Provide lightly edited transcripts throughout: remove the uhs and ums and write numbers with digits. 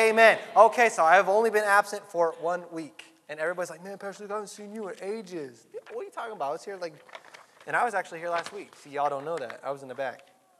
Amen. Okay, so I have only been absent for 1 week. And everybody's like, man, Pastor Luke, I haven't seen you in ages. What are you talking about? I was here and I was actually here last week. See, y'all don't know that. I was in the back.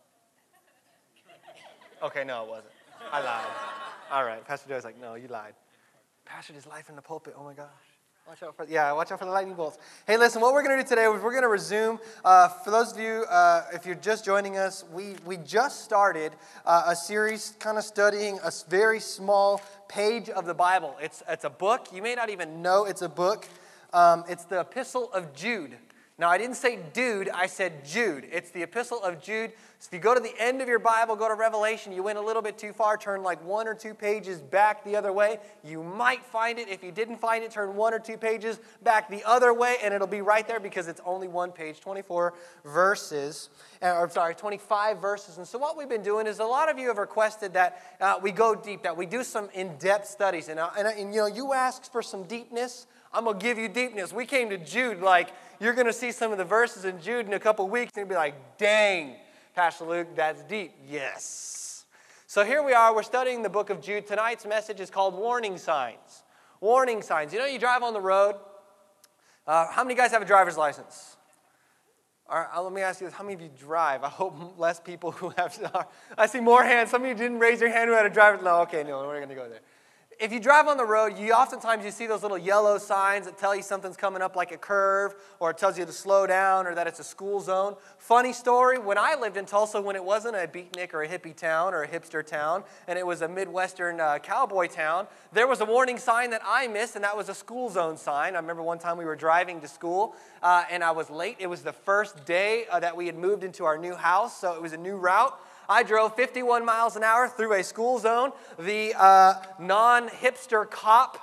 Okay, no, it wasn't. I lied. All right, Pastor Joe's like, no, you lied. Pastor, there's life in the pulpit. Oh, my gosh. Watch out for the lightning bolts. Hey, listen, what we're going to do today is we're going to resume. For those of you, if you're just joining us, we just started a series kind of studying a very small page of the Bible. It's a book. You may not even know it's a book. It's the Epistle of Jude. Now, I didn't say dude, I said Jude. It's the Epistle of Jude. So if you go to the end of your Bible, go to Revelation, you went a little bit too far, turn like 1 or 2 pages back the other way. You might find it. If you didn't find it, turn 1 or 2 pages back the other way, and it'll be right there because it's only one page, 25 verses. And so what we've been doing is a lot of you have requested that we go deep, that we do some in-depth studies. And you know, you asked for some deepness. I'm going to give you deepness. We came to Jude like, you're going to see some of the verses in Jude in a couple weeks, and you'll be like, dang, Pastor Luke, that's deep. Yes. So here we are. We're studying the book of Jude. Tonight's message is called Warning Signs. Warning signs. You know, you drive on the road. How many guys have a driver's license? All right, let me ask you this. How many of you drive? I hope less people who have. I see more hands. Some of you didn't raise your hand who had a driver's license. No, okay, no, we're going to go there. If you drive on the road, oftentimes you see those little yellow signs that tell you something's coming up like a curve, or it tells you to slow down, or that it's a school zone. Funny story, when I lived in Tulsa, when it wasn't a beatnik or a hippie town or a hipster town, and it was a Midwestern cowboy town, there was a warning sign that I missed, and that was a school zone sign. I remember one time we were driving to school, and I was late. It was the first day that we had moved into our new house, so it was a new route. I drove 51 miles an hour through a school zone. The non-hipster cop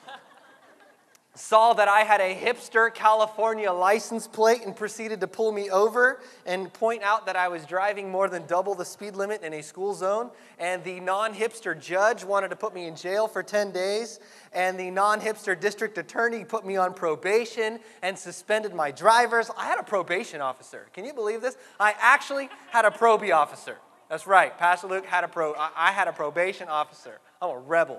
saw that I had a hipster California license plate and proceeded to pull me over and point out that I was driving more than double the speed limit in a school zone. And the non-hipster judge wanted to put me in jail for 10 days. And the non-hipster district attorney put me on probation and suspended my drivers. I had a probation officer. Can you believe this? I actually had a probie officer. That's right. Pastor Luke had I had a probation officer. I'm a rebel.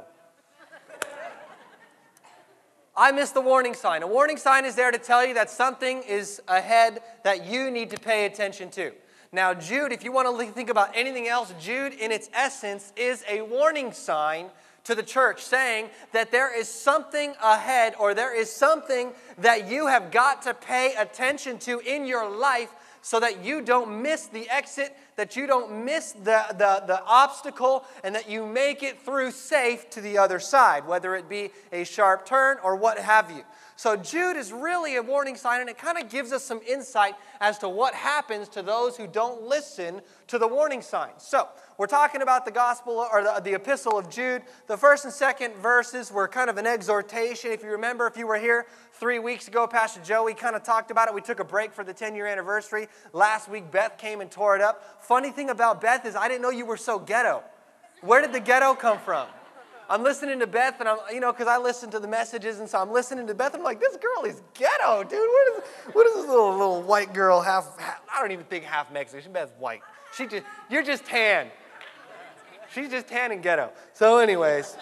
I missed the warning sign. A warning sign is there to tell you that something is ahead that you need to pay attention to. Now, Jude, if you want to think about anything else, Jude, in its essence, is a warning sign to the church saying that there is something ahead, or there is something that you have got to pay attention to in your life so that you don't miss the exit, that you don't miss the obstacle, and that you make it through safe to the other side, whether it be a sharp turn or what have you. So Jude is really a warning sign, and it kind of gives us some insight as to what happens to those who don't listen to the warning signs. So we're talking about the gospel, or the epistle of Jude. The first and second verses were kind of an exhortation. If you remember, if you were here 3 weeks ago, Pastor Joey kind of talked about it. We took a break for the 10-year anniversary. Last week, Beth came and tore it up. Funny thing about Beth is I didn't know you were so ghetto. Where did the ghetto come from? I'm listening to Beth, and because I listen to the messages, and so I'm listening to Beth, and I'm like, this girl is ghetto, dude. What is this little white girl, half I don't even think half Mexican. Beth's white. You're just tan. She's just tan and ghetto. So anyways,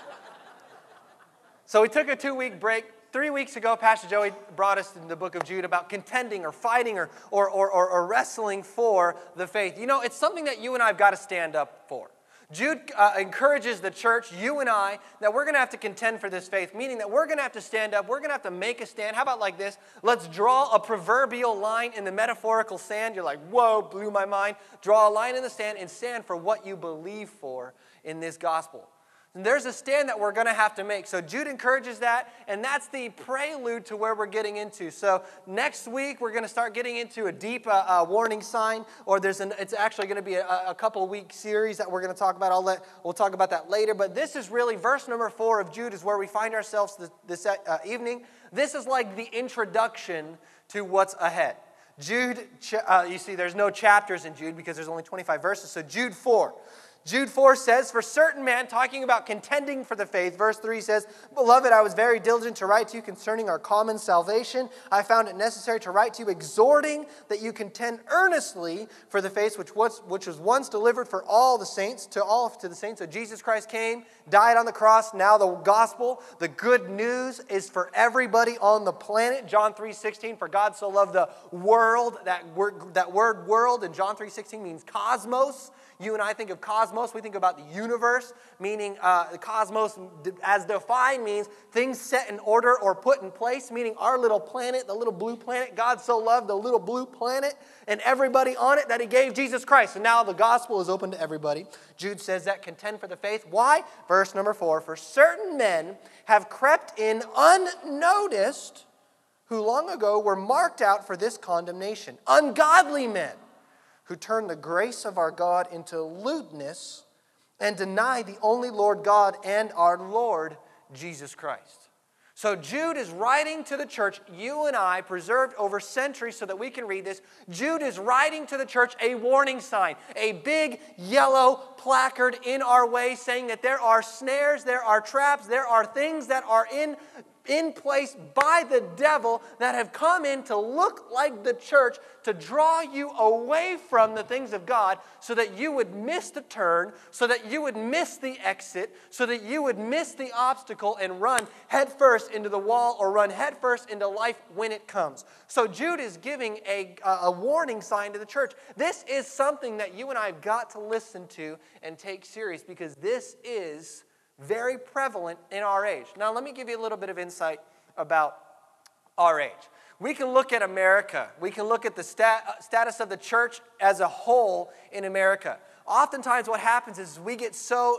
so we took a 2-week break. 3 weeks ago, Pastor Joey brought us in the book of Jude about contending or fighting or wrestling for the faith. You know, it's something that you and I have got to stand up for. Jude encourages the church, you and I, that we're going to have to contend for this faith, meaning that we're going to have to stand up, we're going to have to make a stand. How about like this? Let's draw a proverbial line in the metaphorical sand. You're like, whoa, blew my mind. Draw a line in the sand and stand for what you believe for in this gospel. And there's a stand that we're going to have to make. So Jude encourages that, and that's the prelude to where we're getting into. So next week, we're going to start getting into a deep warning sign, or it's actually going to be a couple-week series that we're going to talk about. We'll talk about that later. But this is really verse number 4 of Jude is where we find ourselves this evening. This is like the introduction to what's ahead. Jude, you see, there's no chapters in Jude because there's only 25 verses. So Jude 4. Jude 4 says, for certain men, talking about contending for the faith, verse 3 says, beloved, I was very diligent to write to you concerning our common salvation. I found it necessary to write to you, exhorting that you contend earnestly for the faith which was once delivered for all the saints, to the saints. So Jesus Christ came, died on the cross. Now the gospel, the good news, is for everybody on the planet. John 3:16, for God so loved the world. That word world in John 3:16 means cosmos. You and I think of cosmos, we think about the universe, meaning the cosmos as defined means things set in order or put in place, meaning our little planet, the little blue planet. God so loved the little blue planet and everybody on it that he gave Jesus Christ. And now the gospel is open to everybody. Jude says that contend for the faith. Why? Verse number 4, for certain men have crept in unnoticed who long ago were marked out for this condemnation. Ungodly men, who turn the grace of our God into lewdness and deny the only Lord God and our Lord Jesus Christ. So Jude is writing to the church, you and I, preserved over centuries so that we can read this. Jude is writing to the church a warning sign, a big yellow placard in our way saying that there are snares, there are traps, there are things that are in place by the devil that have come in to look like the church, to draw you away from the things of God so that you would miss the turn, so that you would miss the exit, so that you would miss the obstacle and run headfirst into the wall or run headfirst into life when it comes. So Jude is giving a warning sign to the church. This is something that you and I have got to listen to and take serious because this is very prevalent in our age. Now, let me give you a little bit of insight about our age. We can look at America. We can look at the status of the church as a whole in America. Oftentimes what happens is we get so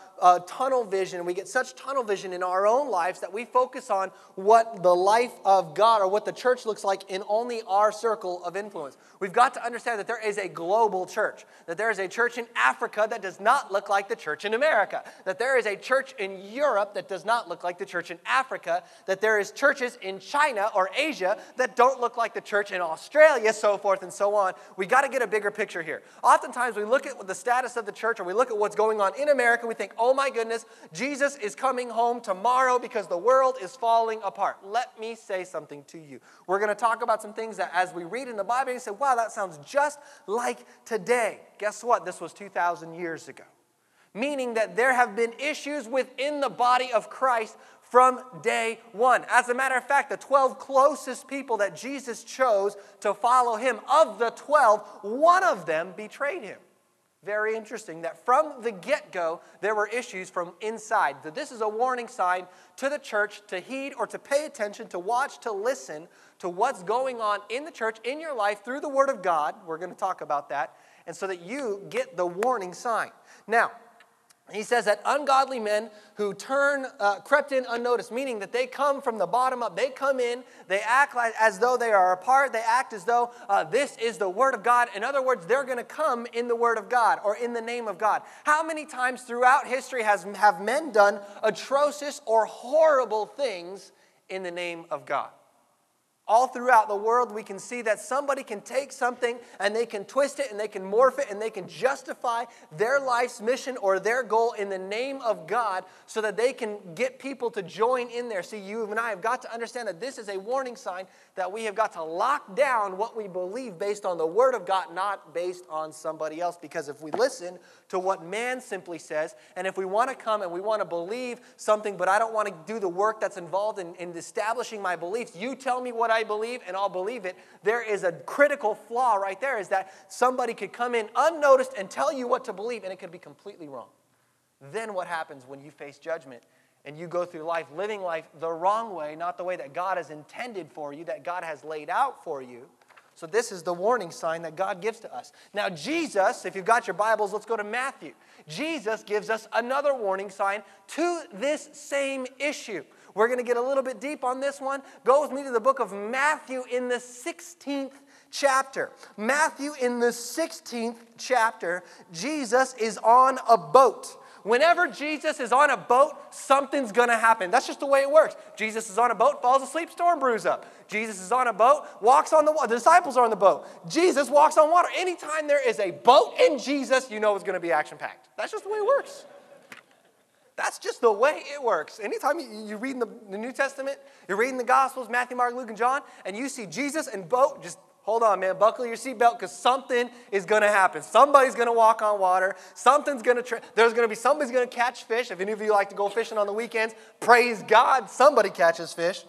tunnel vision, we get such tunnel vision in our own lives that we focus on what the life of God or what the church looks like in only our circle of influence. We've got to understand that there is a global church, that there is a church in Africa that does not look like the church in America, that there is a church in Europe that does not look like the church in Africa, that there is churches in China or Asia that don't look like the church in Australia, so forth and so on. We got to get a bigger picture here. Oftentimes we look at the status of the church or we look at what's going on in America, we think, oh my goodness, Jesus is coming home tomorrow because the world is falling apart. Let me say something to you. We're going to talk about some things that as we read in the Bible, you say, wow, that sounds just like today. Guess what? This was 2,000 years ago. Meaning that there have been issues within the body of Christ from day one. As a matter of fact, the 12 closest people that Jesus chose to follow him, of the 12, one of them betrayed him. Very interesting that from the get-go, there were issues from inside. That this is a warning sign to the church to heed or to pay attention, to watch, to listen to what's going on in the church, in your life, through the Word of God. We're going to talk about that. And so that you get the warning sign. Now, he says that ungodly men who crept in unnoticed, meaning that they come from the bottom up. They come in, they act as though they are apart. They act as though this is the Word of God. In other words, they're going to come in the Word of God or in the name of God. How many times throughout history have men done atrocious or horrible things in the name of God? All throughout the world, we can see that somebody can take something and they can twist it and they can morph it and they can justify their life's mission or their goal in the name of God so that they can get people to join in there. See, you and I have got to understand that this is a warning sign that we have got to lock down what we believe based on the Word of God, not based on somebody else. Because if we listen to what man simply says, and if we want to come and we want to believe something, but I don't want to do the work that's involved in establishing my beliefs, you tell me what I believe and I'll believe it. There is a critical flaw right there, is that somebody could come in unnoticed and tell you what to believe and it could be completely wrong. Then what happens when you face judgment and you go through life living life the wrong way, not the way that God has intended for you, that God has laid out for you? So this is the warning sign that God gives to us. Now Jesus, if you've got your Bibles, let's go to Matthew. Jesus gives us another warning sign to this same issue. We're going to get a little bit deep on this one. Go with me to the book of Matthew in the 16th chapter. Matthew in the 16th chapter, Jesus is on a boat Whenever Jesus is on a boat, something's going to happen. That's just the way it works. Jesus is on a boat, falls asleep, storm brews up. Jesus is on a boat, walks on the water. The disciples are on the boat. Jesus walks on water. Anytime there is a boat in Jesus, you know it's going to be action-packed. That's just the way it works. That's just the way it works. Anytime you read in the New Testament, you're reading the Gospels, Matthew, Mark, Luke, and John, and you see Jesus and boat, just hold on, man. Buckle your seatbelt because something is going to happen. Somebody's going to walk on water. Somebody's going to catch fish. If any of you like to go fishing on the weekends, praise God, somebody catches fish.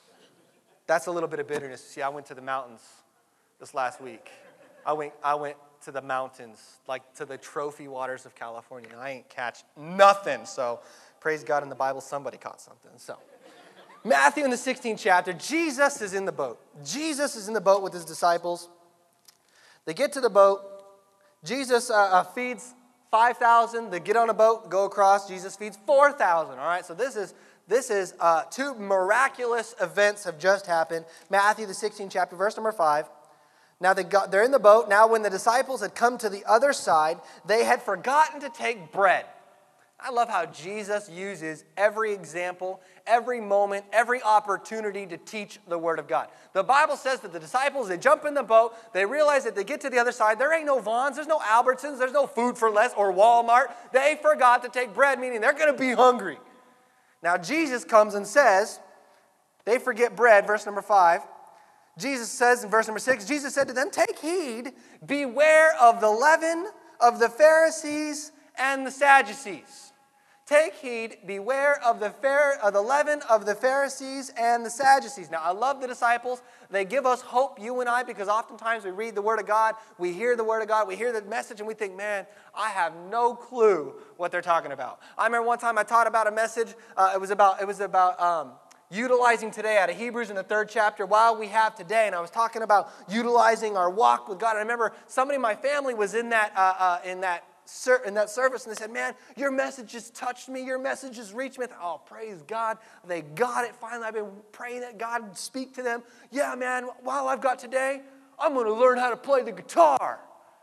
That's a little bit of bitterness. See, I went to the mountains this last week. I went to the mountains, like to the trophy waters of California. And I ain't catch nothing. So praise God, in the Bible, somebody caught something. So Matthew in the 16th chapter, Jesus is in the boat. Jesus is in the boat with his disciples. They get to the boat. Jesus feeds 5,000. They get on a boat, go across. Jesus feeds 4,000. All right, so this is two miraculous events have just happened. Matthew the 16th chapter, verse number 5. Now they're in the boat. Now when the disciples had come to the other side, they had forgotten to take bread. I love how Jesus uses every example, every moment, every opportunity to teach the Word of God. The Bible says that the disciples, they jump in the boat, they realize that they get to the other side, there ain't no Vons, there's no Albertsons, there's no Food for Less or Walmart. They forgot to take bread, meaning they're going to be hungry. Now Jesus comes and says, they forget bread, verse number 5. Jesus says in verse number 6, Jesus said to them, take heed, beware of the leaven of the Pharisees and the Sadducees. Take heed, beware of the leaven of the Pharisees and the Sadducees. Now, I love the disciples. They give us hope, you and I, because oftentimes we read the Word of God, we hear the Word of God, we hear the message, and we think, man, I have no clue what they're talking about. I remember one time I taught about a message. It was about utilizing today out of Hebrews in the 3rd chapter, while we have today. And I was talking about utilizing our walk with God. And I remember somebody in my family was in that service, and they said, man, your message just touched me. Your message just reached me. Oh, praise God. They got it. Finally, I've been praying that God would speak to them. Yeah, man, while I've got today, I'm going to learn how to play the guitar.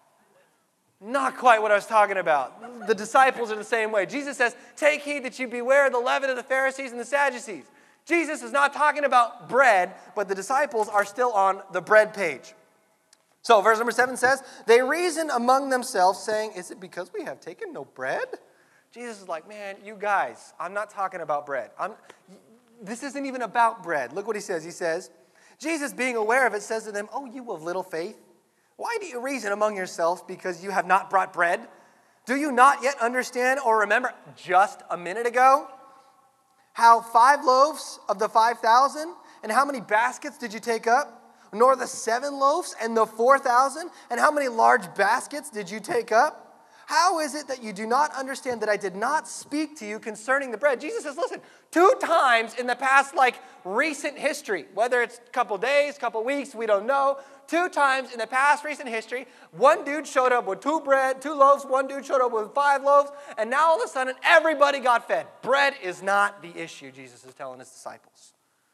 Not quite what I was talking about. The disciples are the same way. Jesus says, take heed that you beware of the leaven of the Pharisees and the Sadducees. Jesus is not talking about bread, but the disciples are still on the bread page. So verse number 7 says, they reason among themselves, saying, is it because we have taken no bread? Jesus is like, man, you guys, I'm not talking about bread. This isn't even about bread. Look what he says. He says, Jesus, being aware of it, says to them, oh, you of little faith, why do you reason among yourselves because you have not brought bread? Do you not yet understand or remember just a minute ago how 5 loaves of the 5,000, and how many baskets did you take up? Nor the 7 loaves and the 4,000, and how many large baskets did you take up? How is it that you do not understand that I did not speak to you concerning the bread? Jesus says, listen, 2 times in the past, recent history, whether it's a couple days, couple weeks, we don't know. 2 times in the past recent history, one dude showed up with 2 loaves, one dude showed up with 5 loaves, and now all of a sudden everybody got fed. Bread is not the issue, Jesus is telling his disciples.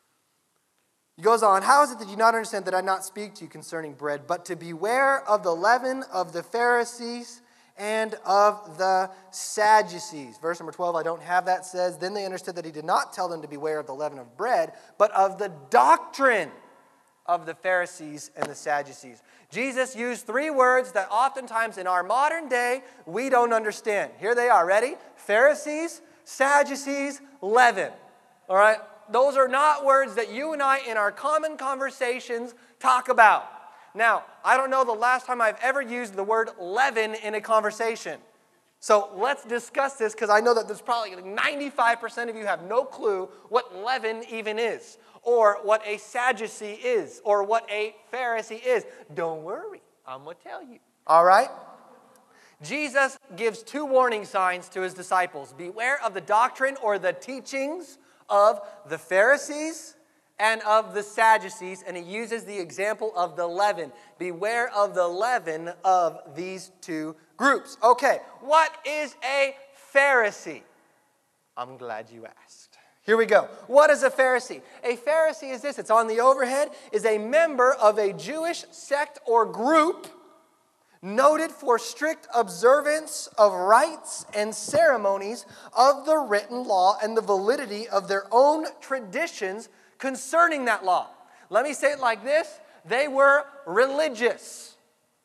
He goes on, how is it that you not understand that I not speak to you concerning bread, but to beware of the leaven of the Pharisees and of the Sadducees? Verse number 12, I don't have that, says, then they understood that he did not tell them to beware of the leaven of bread, but of the doctrine of the Pharisees and the Sadducees. Jesus used 3 words that oftentimes in our modern day we don't understand. Here they are. Ready? Pharisees, Sadducees, leaven. All right? Those are not words that you and I in our common conversations talk about. Now, I don't know the last time I've ever used the word leaven in a conversation. So let's discuss this, because I know that there's probably 95% of you have no clue what leaven even is, or what a Sadducee is, or what a Pharisee is. Don't worry, I'm going to tell you. All right? Jesus gives 2 warning signs to his disciples. Beware of the doctrine or the teachings of the Pharisees and of the Sadducees, and he uses the example of the leaven. Beware of the leaven of these 2 groups. Okay, what is a Pharisee? I'm glad you asked. Here we go. What is a Pharisee? A Pharisee is this. It's on the overhead. Is a member of a Jewish sect or group noted for strict observance of rites and ceremonies of the written law and the validity of their own traditions concerning that law. Let me say it like this. They were religious.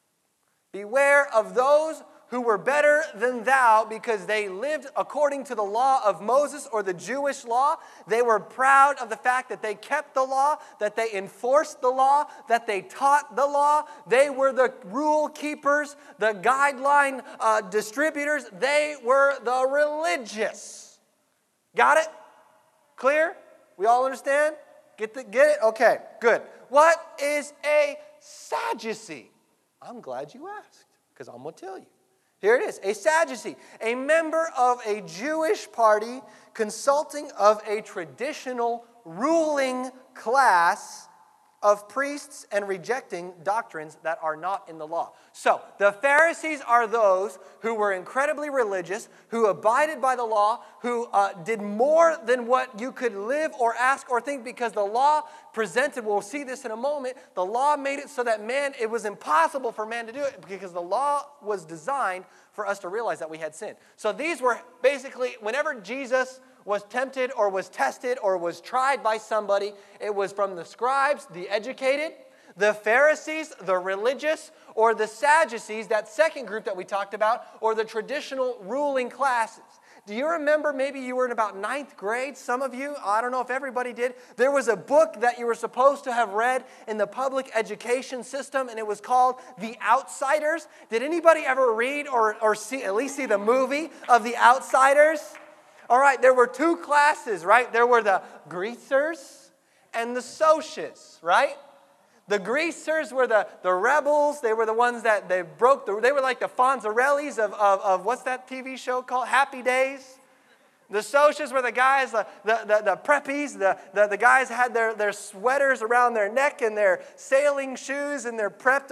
Beware of those who were better than thou, because they lived according to the law of Moses or the Jewish law. They were proud of the fact that they kept the law, that they enforced the law, that they taught the law. They were the rule keepers, the guideline distributors. They were the religious. Got it? Clear? We all understand? Get it? Okay, good. What is a Sadducee? I'm glad you asked, because I'm going to tell you. Here it is, a Sadducee, a member of a Jewish party consulting of a traditional ruling class of priests and rejecting doctrines that are not in the law. So, the Pharisees are those who were incredibly religious, who abided by the law, who did more than what you could live or ask or think, because the law presented, we'll see this in a moment, the law made it so that it was impossible for man to do it, because the law was designed for us to realize that we had sinned. So these were basically, whenever Jesus was tempted or was tested or was tried by somebody, it was from the scribes, the educated, the Pharisees, the religious, or the Sadducees, that second group that we talked about, or the traditional ruling classes. Do you remember, maybe you were in about 9th grade, some of you, I don't know if everybody did, there was a book that you were supposed to have read in the public education system, and it was called The Outsiders. Did anybody ever read or see, at least see the movie of The Outsiders? All right, there were two classes, right? There were the greasers and the socias, right? The greasers were the rebels. They were the ones that they were like the Fonzarellis of what's that TV show called? Happy Days. The socias were the guys, the preppies. The guys had their sweaters around their neck and their sailing shoes and their pressed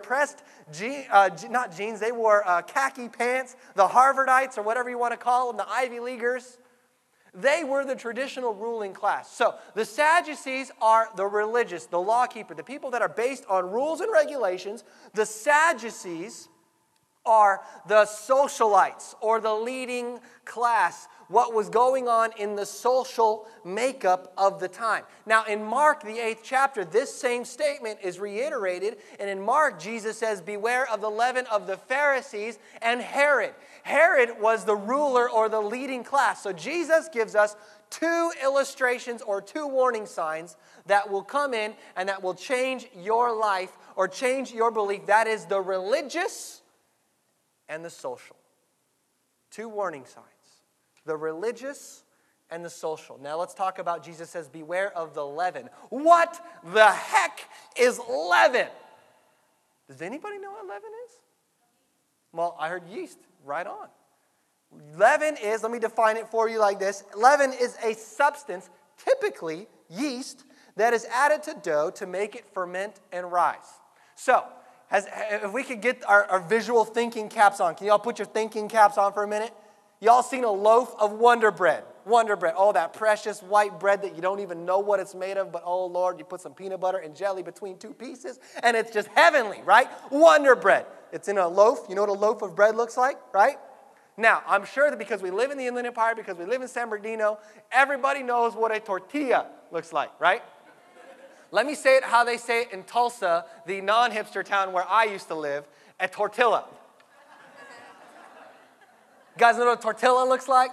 not jeans. They wore khaki pants. The Harvardites, or whatever you want to call them, the Ivy Leaguers. They were the traditional ruling class. So the Sadducees are the religious, the law keeper, the people that are based on rules and regulations. The Sadducees are the socialites, or the leading class, what was going on in the social makeup of the time. Now, in Mark, the 8th chapter, this same statement is reiterated. And in Mark, Jesus says, beware of the leaven of the Pharisees and Herod. Herod was the ruler or the leading class. So Jesus gives us two illustrations or two warning signs that will come in and that will change your life or change your belief. That is the religious and the social. Two warning signs. The religious and the social. Now let's talk about, Jesus says, beware of the leaven. What the heck is leaven? Does anybody know what leaven is? Well, I heard yeast. Right on. Leaven is, let me define it for you like this. Leaven is a substance, typically yeast, that is added to dough to make it ferment and rise. So, if we could get our visual thinking caps on. Can y'all put your thinking caps on for a minute? Y'all seen a loaf of Wonder Bread? Wonder Bread. Oh, that precious white bread that you don't even know what it's made of, but oh, Lord, you put some peanut butter and jelly between two pieces, and it's just heavenly, right? Wonder Bread. It's in a loaf. You know what a loaf of bread looks like, right? Now, I'm sure that because we live in the Inland Empire, because we live in San Bernardino, everybody knows what a tortilla looks like, right? Let me say it how they say it in Tulsa, the non-hipster town where I used to live, a tortilla. You guys know what a tortilla looks like?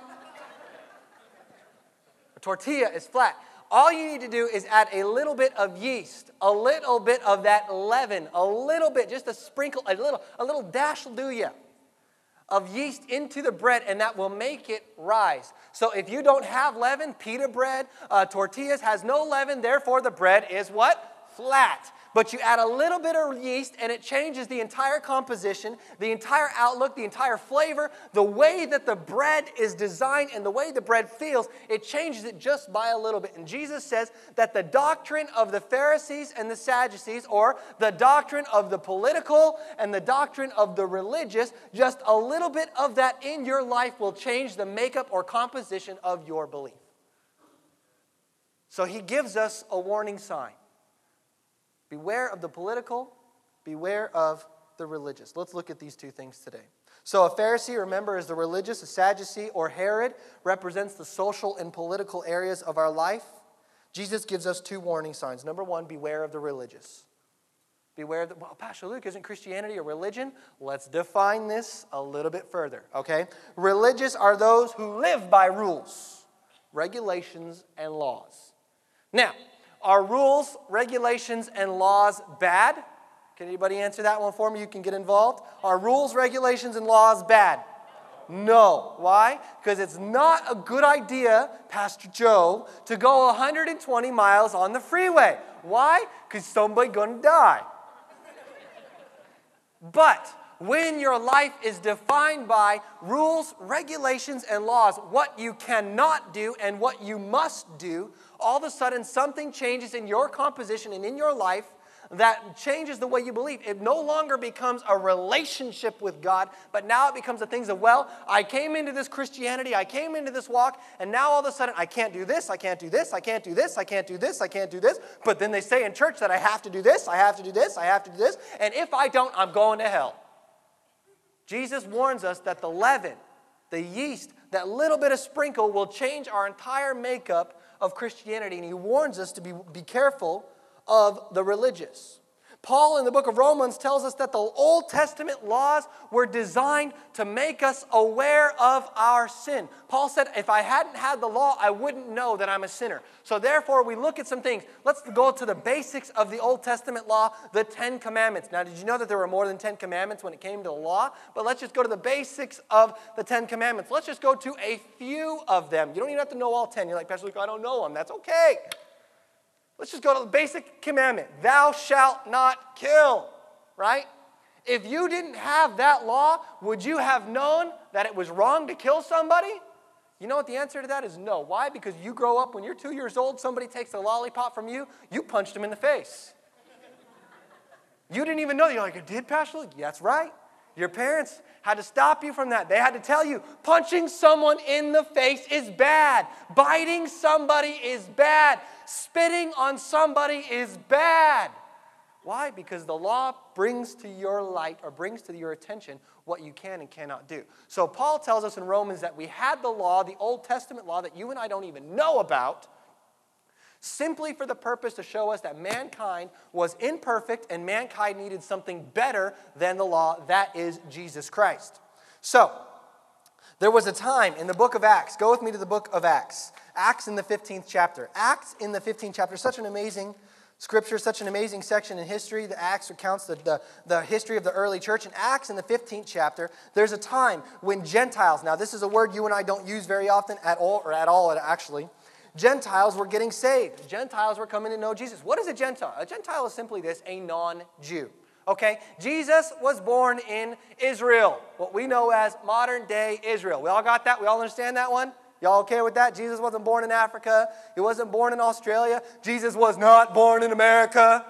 A tortilla is flat. All you need to do is add a little bit of yeast, a little bit of that leaven, a little bit, just a sprinkle, a little dash will do you, of yeast into the bread, and that will make it rise. So if you don't have leaven, pita bread, tortillas has no leaven, therefore the bread is what? Flat. But you add a little bit of yeast and it changes the entire composition, the entire outlook, the entire flavor, the way that the bread is designed and the way the bread feels, it changes it just by a little bit. And Jesus says that the doctrine of the Pharisees and the Sadducees, or the doctrine of the political and the doctrine of the religious, just a little bit of that in your life will change the makeup or composition of your belief. So he gives us a warning sign. Beware of the political, beware of the religious. Let's look at these two things today. So a Pharisee, remember, is the religious. A Sadducee or Herod represents the social and political areas of our life. Jesus gives us two warning signs. Number one, beware of the religious. Beware of the, well, Pastor Luke, isn't Christianity a religion? Let's define this a little bit further, okay? Religious are those who live by rules, regulations, and laws. Now, are rules, regulations, and laws bad? Can anybody answer that one for me? You can get involved. Are rules, regulations, and laws bad? No. Why? Because it's not a good idea, Pastor Joe, to go 120 miles on the freeway. Why? Because somebody's going to die. But when your life is defined by rules, regulations, and laws, what you cannot do and what you must do, all of a sudden something changes in your composition and in your life that changes the way you believe. It no longer becomes a relationship with God, but now it becomes a thing of, well, I came into this Christianity, I came into this walk, and now all of a sudden I can't do this, I can't do this, I can't do this, I can't do this, I can't do this, but then they say in church that I have to do this, I have to do this, I have to do this, and if I don't, I'm going to hell. Jesus warns us that the leaven, the yeast, that little bit of sprinkle will change our entire makeup of Christianity, and he warns us to be careful of the religious. Paul in the book of Romans tells us that the Old Testament laws were designed to make us aware of our sin. Paul said, if I hadn't had the law, I wouldn't know that I'm a sinner. So therefore, we look at some things. Let's go to the basics of the Old Testament law, the 10 Commandments. Now, did you know that there were more than 10 Commandments when it came to the law? But let's just go to the basics of the 10 Commandments. Let's just go to a few of them. You don't even have to know all 10. You're like, Pastor Luke, I don't know them. That's okay. Let's just go to the basic commandment. Thou shalt not kill, right? If you didn't have that law, would you have known that it was wrong to kill somebody? You know what the answer to that is no. Why? Because you grow up, when you're 2 years old, somebody takes a lollipop from you, you punched them in the face. You didn't even know. You're like, I did, Pastor Luke? Yeah, that's right. Your parents had to stop you from that. They had to tell you, punching someone in the face is bad. Biting somebody is bad. Spitting on somebody is bad. Why? Because the law brings to your light or brings to your attention what you can and cannot do. So Paul tells us in Romans that we had the law, the Old Testament law that you and I don't even know about, simply for the purpose to show us that mankind was imperfect and mankind needed something better than the law, that is Jesus Christ. So, there was a time in the book of Acts. Go with me to the book of Acts. Acts in the 15th chapter. Acts in the 15th chapter. Such an amazing scripture, such an amazing section in history. The Acts recounts the history of the early church. In Acts in the 15th chapter, there's a time when Gentiles, now this is a word you and I don't use very often at all actually. Gentiles were getting saved. Gentiles were coming to know Jesus. What is a Gentile? A Gentile is simply this, a non-Jew. Okay? Jesus was born in Israel, what we know as modern-day Israel. We all got that? We all understand that one? Y'all okay with that? Jesus wasn't born in Africa. He wasn't born in Australia. Jesus was not born in America.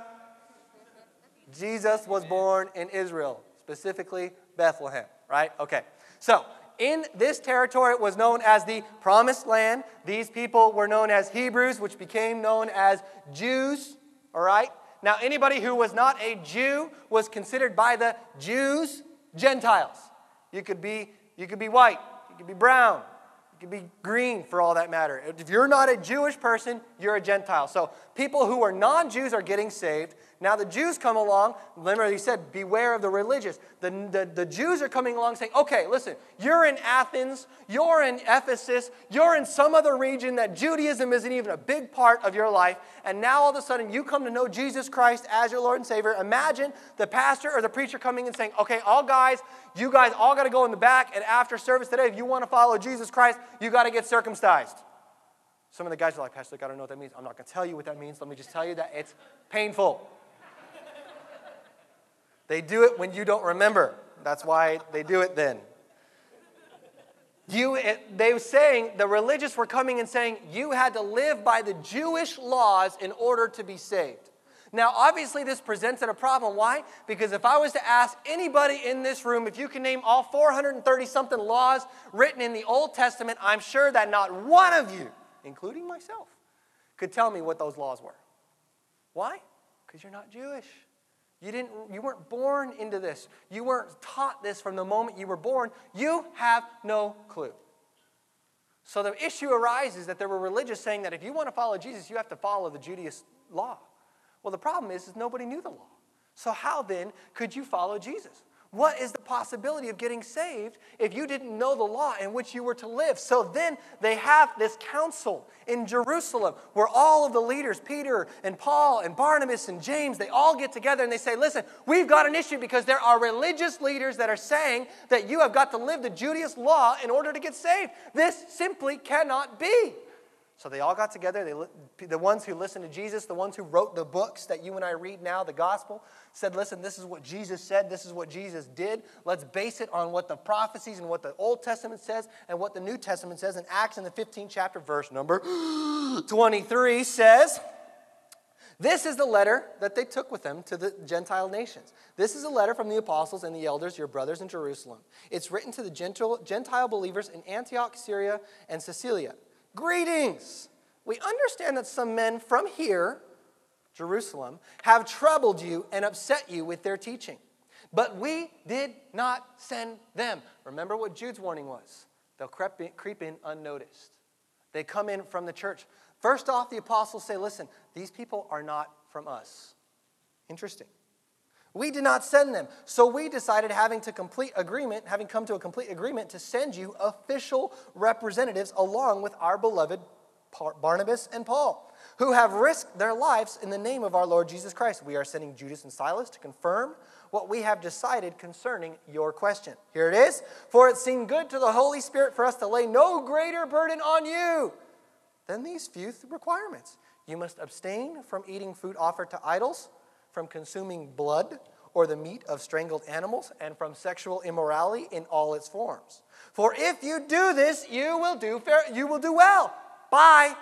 Jesus was born in Israel, specifically Bethlehem, right? Okay. So, in this territory, it was known as the Promised Land. These people were known as Hebrews, which became known as Jews, all right? Now, anybody who was not a Jew was considered by the Jews Gentiles. You could be white, you could be brown, you could be green for all that matter. If you're not a Jewish person, you're a Gentile. So people who are non-Jews are getting saved. Now the Jews come along. Remember he said, beware of the religious. The Jews are coming along saying, okay, listen, you're in Athens, you're in Ephesus, you're in some other region that Judaism isn't even a big part of your life, and now all of a sudden you come to know Jesus Christ as your Lord and Savior. Imagine the pastor or the preacher coming and saying, okay, you guys all got to go in the back, and after service today, if you want to follow Jesus Christ, you got to get circumcised. Some of the guys are like, Pastor, I don't know what that means. I'm not going to tell you what that means. Let me just tell you that it's painful. They do it when you don't remember. That's why they do it then. They were saying, the religious were coming and saying, you had to live by the Jewish laws in order to be saved. Now, obviously, this presented a problem. Why? Because if I was to ask anybody in this room, if you can name all 430-something laws written in the Old Testament, I'm sure that not one of you, including myself, could tell me what those laws were. Why? Because you're not Jewish. You weren't born into this. You weren't taught this from the moment you were born. You have no clue. So the issue arises that there were religious saying that if you want to follow Jesus, you have to follow the Judaist law. Well, the problem is nobody knew the law. So how then could you follow Jesus? What is the possibility of getting saved if you didn't know the law in which you were to live? So then they have this council in Jerusalem where all of the leaders, Peter and Paul and Barnabas and James, they all get together and they say, listen, we've got an issue because there are religious leaders that are saying that you have got to live the Judaist law in order to get saved. This simply cannot be. So they all got together. The ones who listened to Jesus, the ones who wrote the books that you and I read now, the gospel, said, listen, this is what Jesus said. This is what Jesus did. Let's base it on what the prophecies and what the Old Testament says and what the New Testament says. In Acts in the 15th chapter, verse number 23 says, this is the letter that they took with them to the Gentile nations. This is a letter from the apostles and the elders, your brothers in Jerusalem. It's written to the Gentile believers in Antioch, Syria, and Cilicia. Greetings! We understand that some men from here, Jerusalem, have troubled you and upset you with their teaching. But we did not send them. Remember what Jude's warning was. They'll creep in unnoticed. They come in from the church. First off, the apostles say, listen, these people are not from us. Interesting. We did not send them. So we decided, having come to a complete agreement, to send you official representatives along with our beloved Barnabas and Paul, who have risked their lives in the name of our Lord Jesus Christ. We are sending Judas and Silas to confirm what we have decided concerning your question. Here it is. For it seemed good to the Holy Spirit for us to lay no greater burden on you than these few requirements. You must abstain from eating food offered to idols, from consuming blood or the meat of strangled animals, and from sexual immorality in all its forms. For if you do this, you will do well. Bye.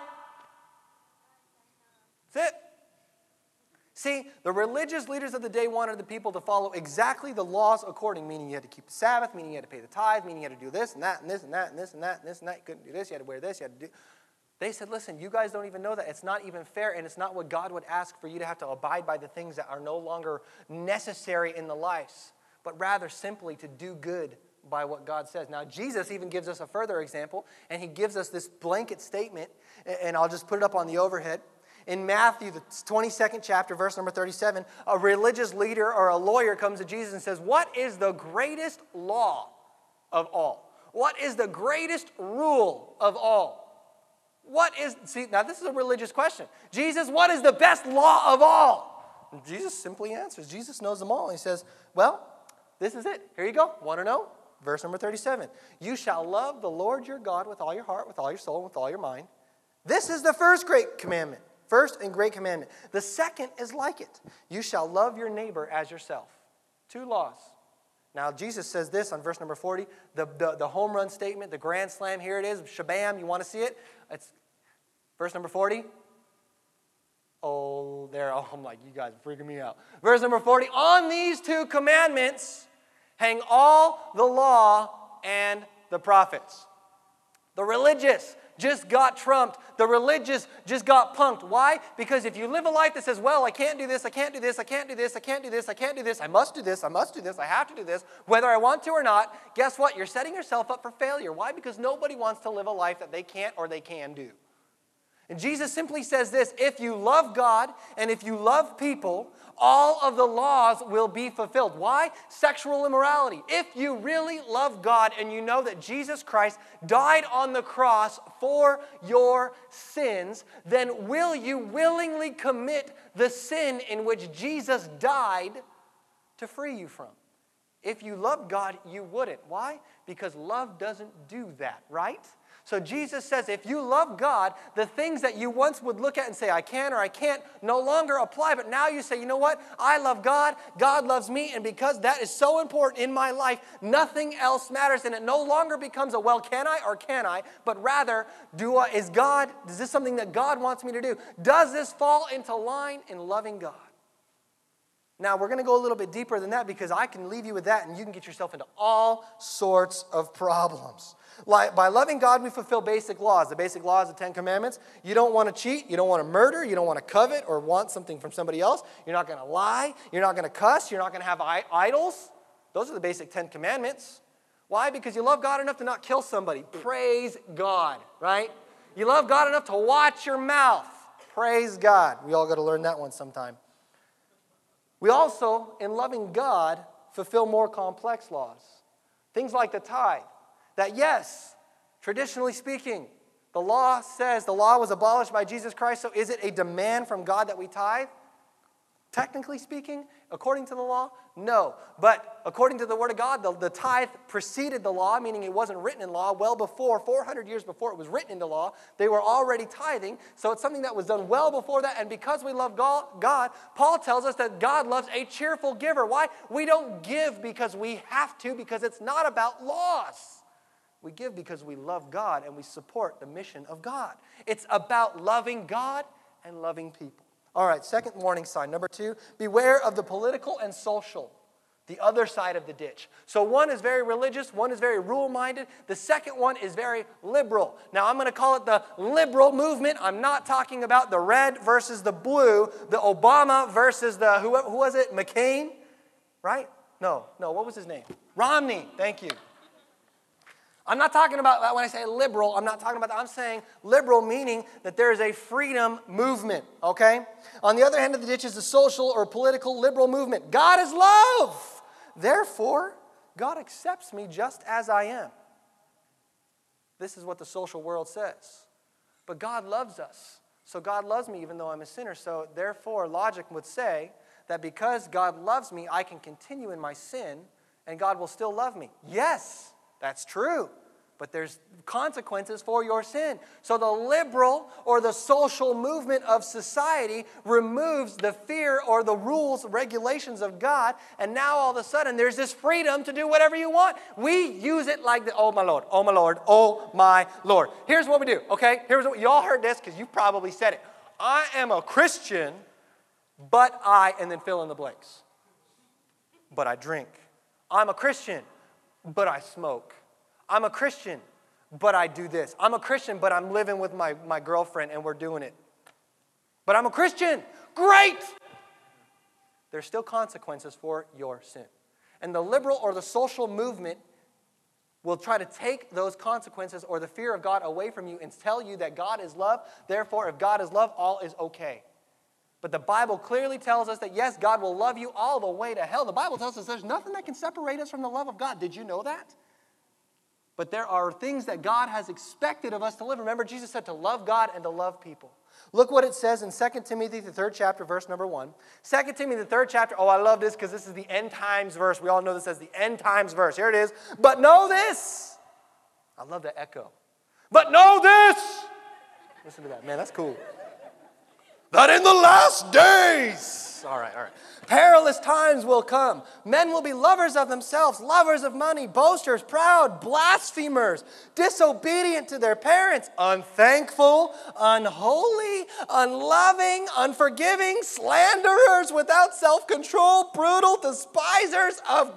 That's it. See, the religious leaders of the day wanted the people to follow exactly the laws according, meaning you had to keep the Sabbath, meaning you had to pay the tithe, meaning you had to do this and that and this and that and this and that and this and that. You couldn't do this, you had to wear this, you had to do... They said, listen, you guys don't even know that. It's not even fair, and it's not what God would ask for you to have to abide by the things that are no longer necessary in the lives, but rather simply to do good by what God says. Now, Jesus even gives us a further example, and he gives us this blanket statement, and I'll just put it up on the overhead. In Matthew, the 22nd chapter, verse number 37, a religious leader or a lawyer comes to Jesus and says, what is the greatest law of all? What is the greatest rule of all? Now this is a religious question. Jesus, what is the best law of all? And Jesus simply answers. Jesus knows them all. He says, well, this is it. Here you go. Want to know? Verse number 37. You shall love the Lord your God with all your heart, with all your soul, and with all your mind. This is the first great commandment. First and great commandment. The second is like it. You shall love your neighbor as yourself. 2 laws. Now, Jesus says this on verse number 40, the home run statement, the grand slam, here it is, shabam, you want to see it? It's verse number 40. I'm like, you guys are freaking me out. Verse number 40, on these 2 commandments hang all the law and the prophets. The religious just got trumped. The religious just got punked. Why? Because if you live a life that says, well, I can't do this, I can't do this, I can't do this, I can't do this, I can't do this, I must do this, I must do this, I have to do this, whether I want to or not, guess what? You're setting yourself up for failure. Why? Because nobody wants to live a life that they can't or they can do. And Jesus simply says this, if you love God and if you love people, all of the laws will be fulfilled. Why? Sexual immorality. If you really love God and you know that Jesus Christ died on the cross for your sins, then will you willingly commit the sin in which Jesus died to free you from? If you love God, you wouldn't. Why? Because love doesn't do that, right? So Jesus says if you love God, the things that you once would look at and say, I can or I can't, no longer apply. But now you say, you know what? I love God. God loves me. And because that is so important in my life, nothing else matters. And it no longer becomes a, well, can I or can I? But rather, is this something that God wants me to do? Does this fall into line in loving God? Now, we're going to go a little bit deeper than that because I can leave you with that and you can get yourself into all sorts of problems. Like, by loving God, we fulfill basic laws. The basic laws of the Ten Commandments. You don't want to cheat. You don't want to murder. You don't want to covet or want something from somebody else. You're not going to lie. You're not going to cuss. You're not going to have idols. Those are the basic 10 Commandments. Why? Because you love God enough to not kill somebody. Praise God, right? You love God enough to watch your mouth. Praise God. We all got to learn that one sometime. We also, in loving God, fulfill more complex laws. Things like the tithe. That yes, traditionally speaking, the law says the law was abolished by Jesus Christ, so is it a demand from God that we tithe? Technically speaking, according to the law, no. But according to the Word of God, the tithe preceded the law, meaning it wasn't written in law. Well before, 400 years before it was written into law, they were already tithing. So it's something that was done well before that. And because we love God, Paul tells us that God loves a cheerful giver. Why? We don't give because we have to, because it's not about laws. We give because we love God and we support the mission of God. It's about loving God and loving people. All right, second warning sign. Number 2, beware of the political and social, the other side of the ditch. So one is very religious, one is very rule-minded. The second one is very liberal. Now, I'm going to call it the liberal movement. I'm not talking about the red versus the blue, the Obama versus the, who was it, McCain, right? No, what was his name? Romney, thank you. I'm not talking about that when I say liberal. I'm not talking about that. I'm saying liberal meaning that there is a freedom movement, okay? On the other hand of the ditch is the social or political liberal movement. God is love. Therefore, God accepts me just as I am. This is what the social world says. But God loves us. So God loves me even though I'm a sinner. So therefore, logic would say that because God loves me, I can continue in my sin and God will still love me. Yes. That's true, but there's consequences for your sin. So the liberal or the social movement of society removes the fear or the rules, regulations of God, and now all of a sudden there's this freedom to do whatever you want. We use it like the, oh my Lord, oh my Lord, oh my Lord. Here's what we do, okay? Here's what, you all heard this because you probably said it. I am a Christian, but and then fill in the blanks. But I drink. I'm a Christian, but I smoke. I'm a Christian, but I do this. I'm a Christian, but I'm living with my girlfriend and we're doing it. But I'm a Christian. Great! There's still consequences for your sin. And the liberal or the social movement will try to take those consequences or the fear of God away from you and tell you that God is love. Therefore, if God is love, all is okay. But the Bible clearly tells us that, yes, God will love you all the way to hell. The Bible tells us there's nothing that can separate us from the love of God. Did you know that? But there are things that God has expected of us to live. Remember, Jesus said to love God and to love people. Look what it says in 2 Timothy, the 3rd chapter, verse number 1. 2 Timothy, the 3rd chapter. Oh, I love this because this is the end times verse. We all know this as the end times verse. Here it is. But know this. I love that echo. But know this. Listen to that. Man, that's cool. That in the last days, all right, perilous times will come. Men will be lovers of themselves, lovers of money, boasters, proud, blasphemers, disobedient to their parents, unthankful, unholy, unloving, unforgiving, slanderers, without self-control, brutal, despisers of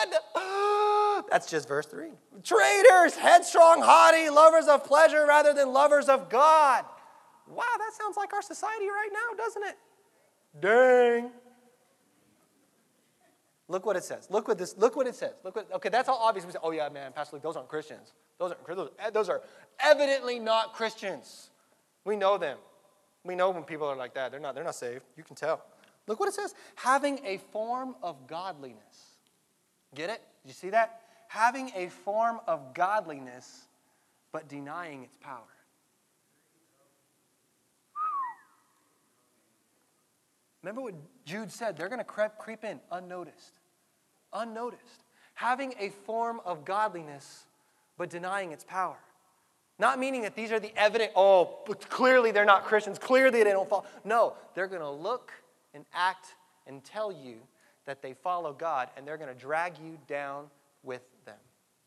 good. That's just verse 3. Traitors, headstrong, haughty, lovers of pleasure rather than lovers of God. Wow, that sounds like our society right now, doesn't it? Dang. Look what it says. Look what it says. Okay, that's all obvious. We say, oh yeah, man, Pastor Luke, those aren't Christians. Those are evidently not Christians. We know them. We know when people are like that. They're not saved. You can tell. Look what it says. Having a form of godliness. Get it? Did you see that? Having a form of godliness, but denying its power. Remember what Jude said. They're going to creep in unnoticed. Unnoticed. Having a form of godliness, but denying its power. Not meaning that these are the evident, clearly they're not Christians. Clearly they don't follow. No, they're going to look and act and tell you that they follow God, and they're going to drag you down with them.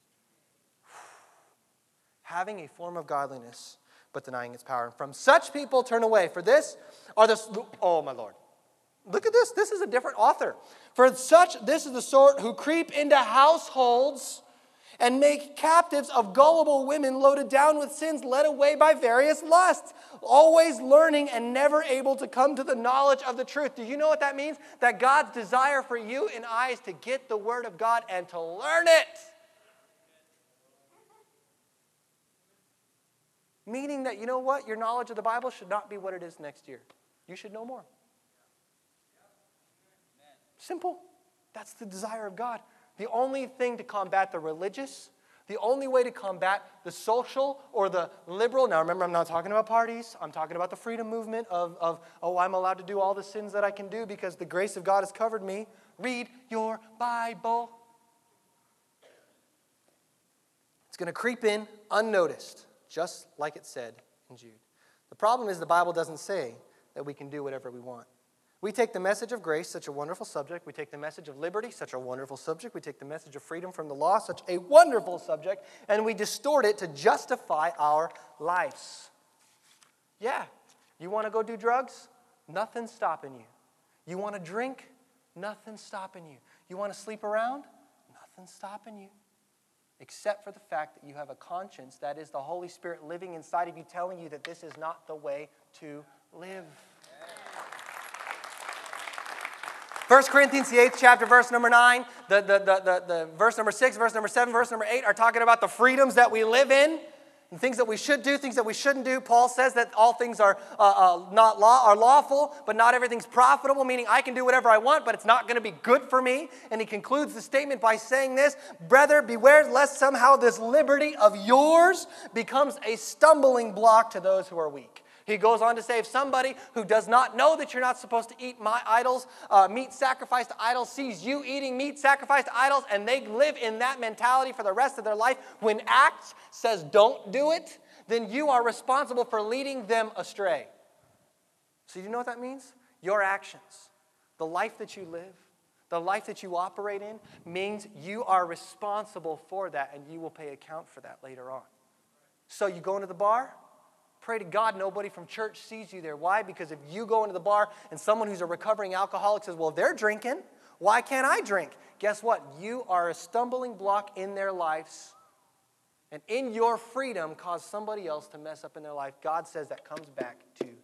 Having a form of godliness, but denying its power. And from such people turn away. For this are oh my Lord. Look at this. This is a different author. For such, this is the sort who creep into households and make captives of gullible women loaded down with sins, led away by various lusts, always learning and never able to come to the knowledge of the truth. Do you know what that means? That God's desire for you and I is to get the Word of God and to learn it. Meaning that, you know what? Your knowledge of the Bible should not be what it is next year. You should know more. Simple. That's the desire of God. The only thing to combat the religious, the only way to combat the social or the liberal, now remember, I'm not talking about parties. I'm talking about the freedom movement of I'm allowed to do all the sins that I can do because the grace of God has covered me. Read your Bible. It's going to creep in unnoticed, just like it said in Jude. The problem is the Bible doesn't say that we can do whatever we want. We take the message of grace, such a wonderful subject. We take the message of liberty, such a wonderful subject. We take the message of freedom from the law, such a wonderful subject, and we distort it to justify our lives. Yeah, you want to go do drugs? Nothing's stopping you. You want to drink? Nothing's stopping you. You want to sleep around? Nothing's stopping you. Except for the fact that you have a conscience, that is the Holy Spirit living inside of you, telling you that this is not the way to live. 1 Corinthians, the 8th chapter, verse number 9, the verse number 6, verse number 7, verse number 8 are talking about the freedoms that we live in, and things that we should do, things that we shouldn't do. Paul says that all things are lawful, but not everything's profitable, meaning I can do whatever I want, but it's not going to be good for me. And he concludes the statement by saying this, "Brother, beware lest somehow this liberty of yours becomes a stumbling block to those who are weak." He goes on to say, if somebody who does not know that you're not supposed to eat meat sacrificed to idols, sees you eating meat sacrificed to idols, and they live in that mentality for the rest of their life, when Acts says don't do it, then you are responsible for leading them astray. So you know what that means? Your actions, the life that you live, the life that you operate in, means you are responsible for that, and you will pay account for that later on. So you go into the bar? Pray to God nobody from church sees you there. Why? Because if you go into the bar and someone who's a recovering alcoholic says, well, they're drinking, why can't I drink? Guess what? You are a stumbling block in their lives. And in your freedom, cause somebody else to mess up in their life. God says that comes back to you.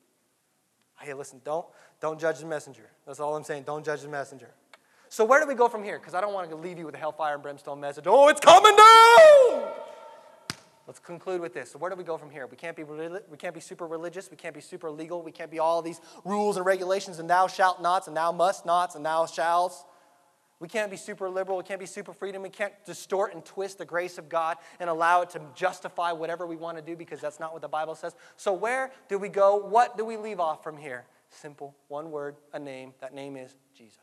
Hey, listen, don't judge the messenger. That's all I'm saying. Don't judge the messenger. So where do we go from here? Because I don't want to leave you with a hellfire and brimstone message. Oh, it's coming down! Let's conclude with this. So where do we go from here? We can't be super religious. We can't be super legal. We can't be all these rules and regulations and thou shalt nots and thou must nots and thou shalls. We can't be super liberal. We can't be super freedom. We can't distort and twist the grace of God and allow it to justify whatever we want to do, because that's not what the Bible says. So where do we go? What do we leave off from here? Simple. One word, a name. That name is Jesus.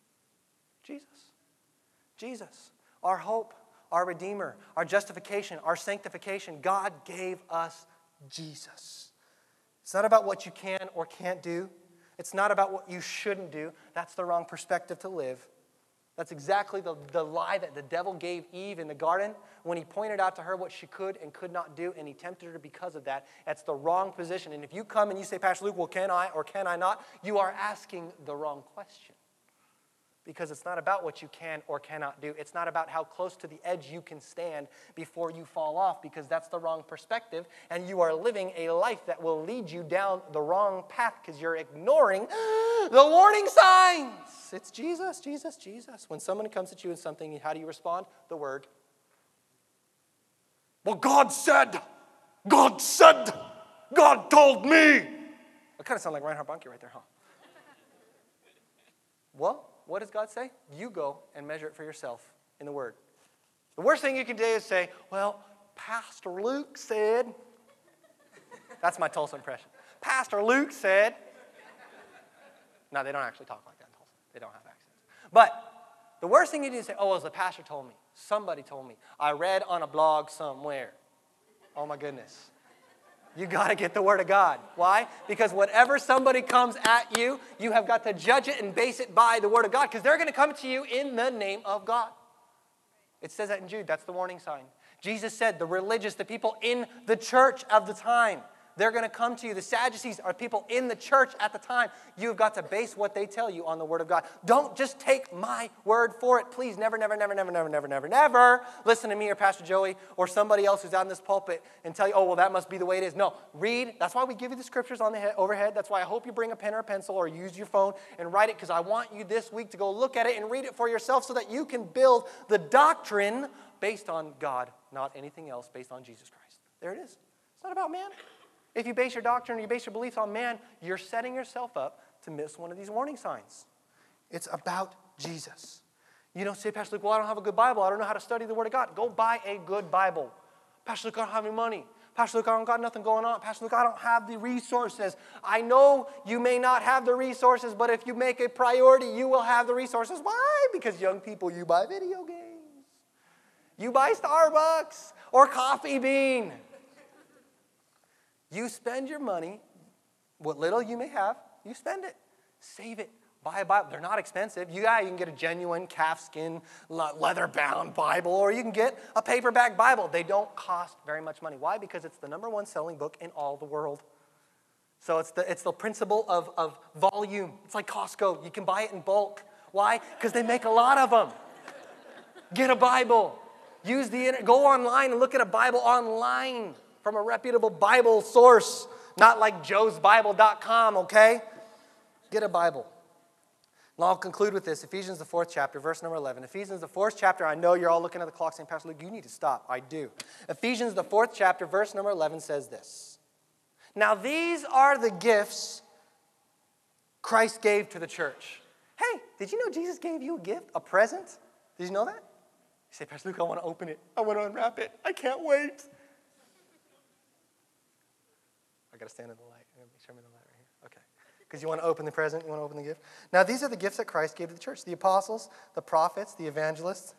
Jesus. Jesus. Our hope. Our Redeemer, our justification, our sanctification. God gave us Jesus. It's not about what you can or can't do. It's not about what you shouldn't do. That's the wrong perspective to live. That's exactly the lie that the devil gave Eve in the garden when he pointed out to her what she could and could not do, and he tempted her because of that. That's the wrong position. And if you come and you say, Pastor Luke, well, can I or can I not? You are asking the wrong question. Because it's not about what you can or cannot do. It's not about how close to the edge you can stand before you fall off, because that's the wrong perspective, and you are living a life that will lead you down the wrong path because you're ignoring the warning signs. It's Jesus, Jesus, Jesus. When someone comes at you with something, how do you respond? The word. Well, God said, God told me. I kind of sound like Reinhard Bonnke right there, huh? Well, what does God say? You go and measure it for yourself in the Word. The worst thing you can do is say, well, Pastor Luke said. That's my Tulsa impression. Pastor Luke said. No, they don't actually talk like that in Tulsa. They don't have accents. But the worst thing you do is say, oh, well, the pastor told me. Somebody told me. I read on a blog somewhere. Oh, my goodness. You got to get the Word of God. Why? Because whatever somebody comes at you, you have got to judge it and base it by the Word of God, because they're going to come to you in the name of God. It says that in Jude. That's the warning sign. Jesus said the religious, the people in the church of the time, They're going to come to you. The Sadducees are people in the church at the time. You've got to base what they tell you on the Word of God. Don't just take my word for it. Please never, never, never, never, never, never, never, never listen to me or Pastor Joey or somebody else who's out in this pulpit and tell you, oh, well, that must be the way it is. No, read. That's why we give you the scriptures on the overhead. That's why I hope you bring a pen or a pencil or use your phone and write it, because I want you this week to go look at it and read it for yourself so that you can build the doctrine based on God, not anything else, based on Jesus Christ. There it is. It's not about man. If you base your doctrine or you base your beliefs on man, you're setting yourself up to miss one of these warning signs. It's about Jesus. You don't say, Pastor Luke, well, I don't have a good Bible. I don't know how to study the Word of God. Go buy a good Bible. Pastor Luke, I don't have any money. Pastor Luke, I don't got nothing going on. Pastor Luke, I don't have the resources. I know you may not have the resources, but if you make a priority, you will have the resources. Why? Because young people, you buy video games. You buy Starbucks or Coffee Bean. You spend your money, what little you may have, you spend it. Save it. Buy a Bible. They're not expensive. You can get a genuine calfskin, leather-bound Bible, or you can get a paperback Bible. They don't cost very much money. Why? Because it's the #1 selling book in all the world. So it's the principle of volume. It's like Costco. You can buy it in bulk. Why? Because they make a lot of them. Get a Bible. Use the internet. Go online and look at a Bible online from a reputable Bible source, not like joesbible.com, okay? Get a Bible. And I'll conclude with this. Ephesians, the 4th chapter, verse number 11. Ephesians, the 4th chapter. I know you're all looking at the clock saying, Pastor Luke, you need to stop. I do. Ephesians, the 4th chapter, verse number 11 says this. Now these are the gifts Christ gave to the church. Hey, did you know Jesus gave you a gift, a present? Did you know that? You say, Pastor Luke, I want to open it. I want to unwrap it. I can't wait. I got to stand in the light. Make sure I'm in the light right here. Okay. Because you want to open the present, you want to open the gift. Now, these are the gifts that Christ gave to the church. The apostles, the prophets, the evangelists,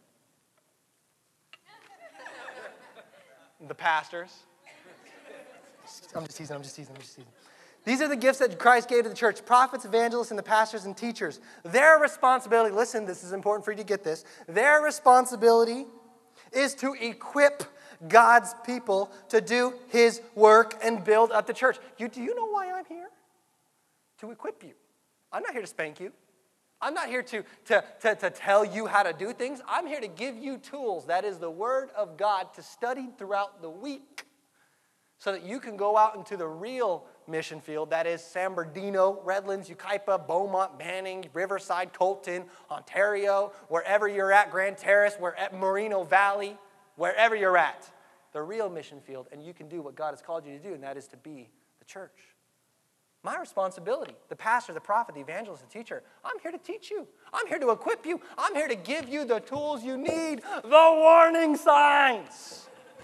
the pastors. I'm just teasing. These are the gifts that Christ gave to the church. Prophets, evangelists, and the pastors and teachers. Their responsibility, listen, this is important for you to get this. Their responsibility is to equip God's people to do His work and build up the church. Do you know why I'm here? To equip you. I'm not here to spank you. I'm not here to tell you how to do things. I'm here to give you tools. That is the Word of God to study throughout the week so that you can go out into the real mission field. That is San Bernardino, Redlands, Yucaipa, Beaumont, Banning, Riverside, Colton, Ontario, wherever you're at, Grand Terrace, we're at Moreno Valley, wherever you're at. The real mission field, and you can do what God has called you to do, and that is to be the church. My responsibility, the pastor, the prophet, the evangelist, the teacher, I'm here to teach you. I'm here to equip you. I'm here to give you the tools you need, the warning signs,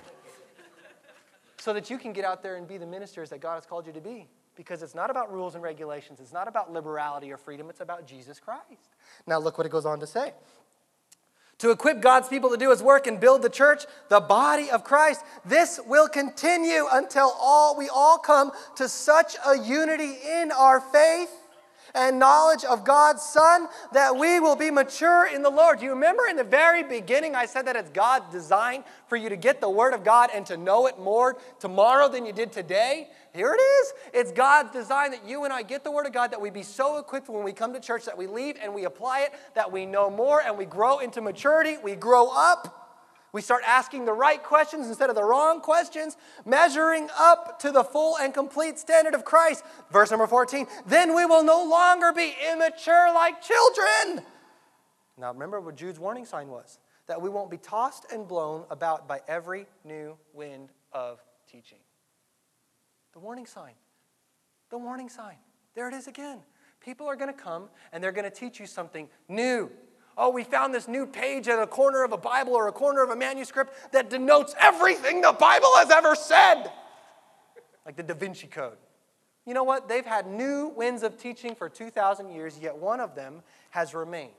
so that you can get out there and be the ministers that God has called you to be. Because it's not about rules and regulations. It's not about liberality or freedom. It's about Jesus Christ. Now look what it goes on to say. To equip God's people to do His work and build the church, the body of Christ. This will continue until we all come to such a unity in our faith and knowledge of God's Son that we will be mature in the Lord. Do you remember in the very beginning I said that it's God's design for you to get the Word of God and to know it more tomorrow than you did today? Here it is. It's God's design that you and I get the Word of God, that we be so equipped when we come to church that we leave and we apply it, that we know more and we grow into maturity. We grow up. We start asking the right questions instead of the wrong questions, measuring up to the full and complete standard of Christ. Verse number 14, then we will no longer be immature like children. Now remember what Jude's warning sign was, that we won't be tossed and blown about by every new wind of teaching. The warning sign. The warning sign. There it is again. People are going to come and they're going to teach you something new. Oh, we found this new page in a corner of a Bible or a corner of a manuscript that denotes everything the Bible has ever said. Like the Da Vinci Code. You know what? They've had new winds of teaching for 2,000 years, yet one of them has remained.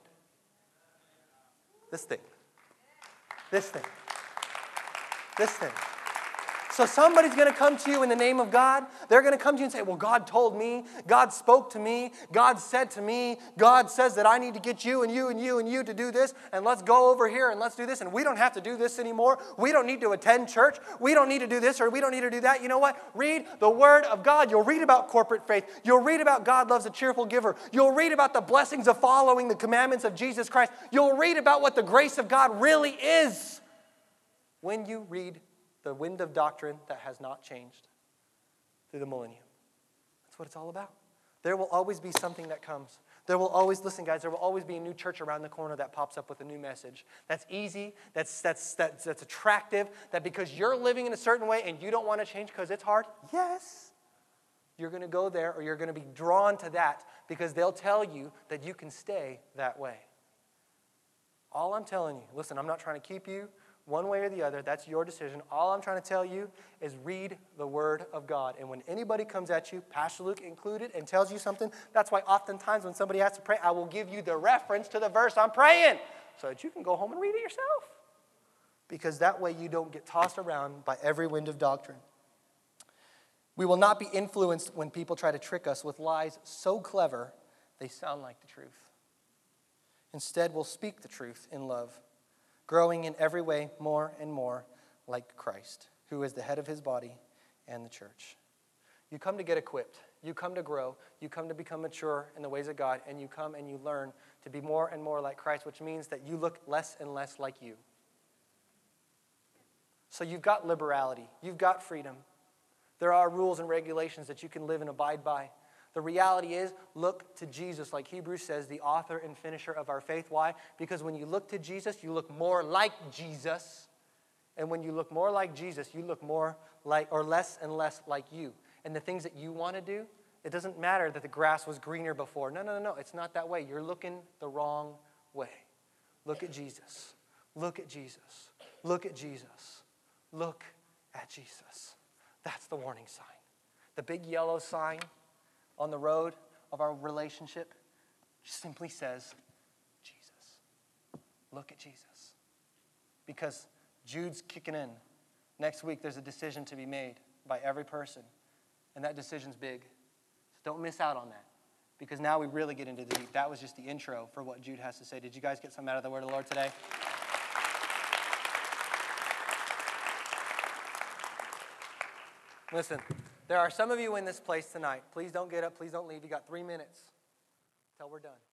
This thing. This thing. This thing. So somebody's going to come to you in the name of God. They're going to come to you and say, well, God told me. God spoke to me. God said to me. God says that I need to get you and you and you and you to do this. And let's go over here and let's do this. And we don't have to do this anymore. We don't need to attend church. We don't need to do this or we don't need to do that. You know what? Read the Word of God. You'll read about corporate faith. You'll read about God loves a cheerful giver. You'll read about the blessings of following the commandments of Jesus Christ. You'll read about what the grace of God really is when you read the wind of doctrine that has not changed through the millennium. That's what it's all about. There will always be something that comes. There will always, listen guys, there will always be a new church around the corner that pops up with a new message. That's easy, that's attractive, that because you're living in a certain way and you don't want to change because it's hard, yes, you're going to go there or you're going to be drawn to that because they'll tell you that you can stay that way. All I'm telling you, listen, I'm not trying to keep you one way or the other. That's your decision. All I'm trying to tell you is read the Word of God. And when anybody comes at you, Pastor Luke included, and tells you something, that's why oftentimes when somebody has to pray, I will give you the reference to the verse I'm praying so that you can go home and read it yourself. Because that way you don't get tossed around by every wind of doctrine. We will not be influenced when people try to trick us with lies so clever they sound like the truth. Instead, we'll speak the truth in love, growing in every way more and more like Christ, who is the head of his body and the church. You come to get equipped. You come to grow. You come to become mature in the ways of God, and you come and you learn to be more and more like Christ, which means that you look less and less like you. So you've got liberality. You've got freedom. There are rules and regulations that you can live and abide by. The reality is, look to Jesus, like Hebrews says, the author and finisher of our faith. Why? Because when you look to Jesus, you look more like Jesus. And when you look more like Jesus, you look more like, or less and less like you. And the things that you want to do, it doesn't matter that the grass was greener before. No. It's not that way. You're looking the wrong way. Look at Jesus. Look at Jesus. Look at Jesus. Look at Jesus. That's the warning sign. The big yellow sign on the road of our relationship simply says, Jesus. Look at Jesus. Because Jude's kicking in. Next week, there's a decision to be made by every person. And that decision's big. So don't miss out on that. Because now we really get into the deep. That was just the intro for what Jude has to say. Did you guys get something out of the word of the Lord today? Listen, there are some of you in this place tonight. Please don't get up. Please don't leave. You got 3 minutes till we're done.